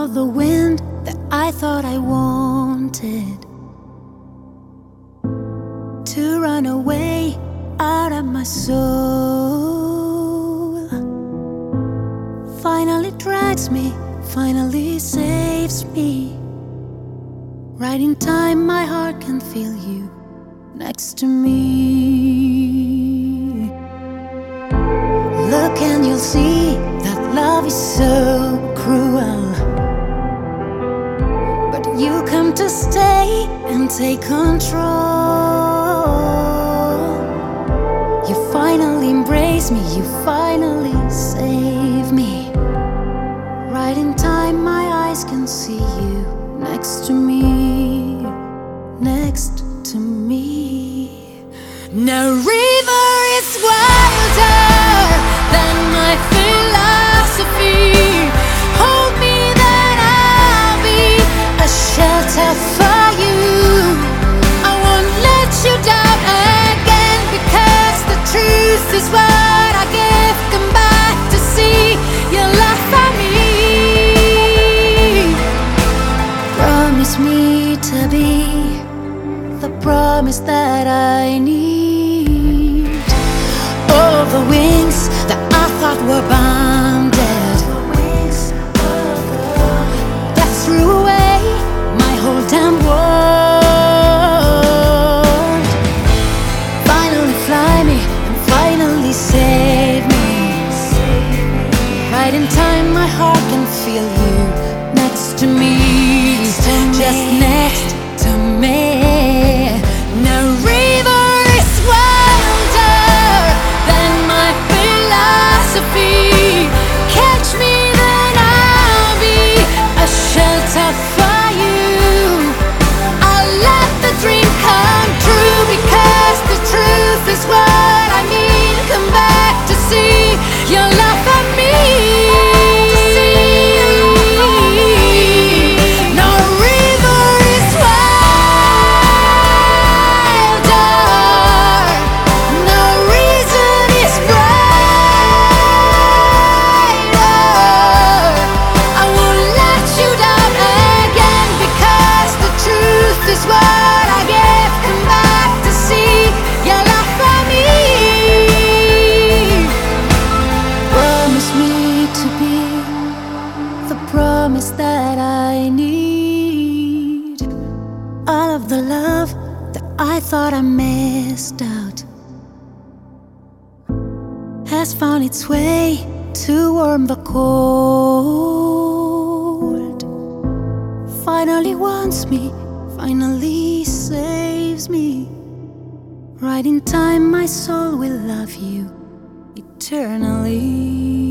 the wind that I thought I wanted to run away out of my soul finally drags me, finally saves me. Right in time, my heart can feel you next to me. Look and you'll see that love is so cruel, but you come to stay and take control. You finally embrace me, you finally save me. Right in time, my eyes can see you next to me, next to me. No river is wilder than my philosophy. Hold me, then I'll be a shelter for you. I won't let you down again, because the truth is what I give. Come back to see your love for me. Promise me to be the promise that I need. All the wings that I thought were bounded, that threw away my whole damn world. Finally fly me and finally save me. Right in time, my heart can feel you next to me, just next to me. No river is wilder than my philosophy. Catch me, then I'll be a shelter for you. I'll let the dream come true, because the truth is what I need. Come back to see your love for me. Promise that I need. All of the love that I thought I missed out has found its way to warm the cold. Finally wants me, finally saves me. Right in time, my soul will love you eternally.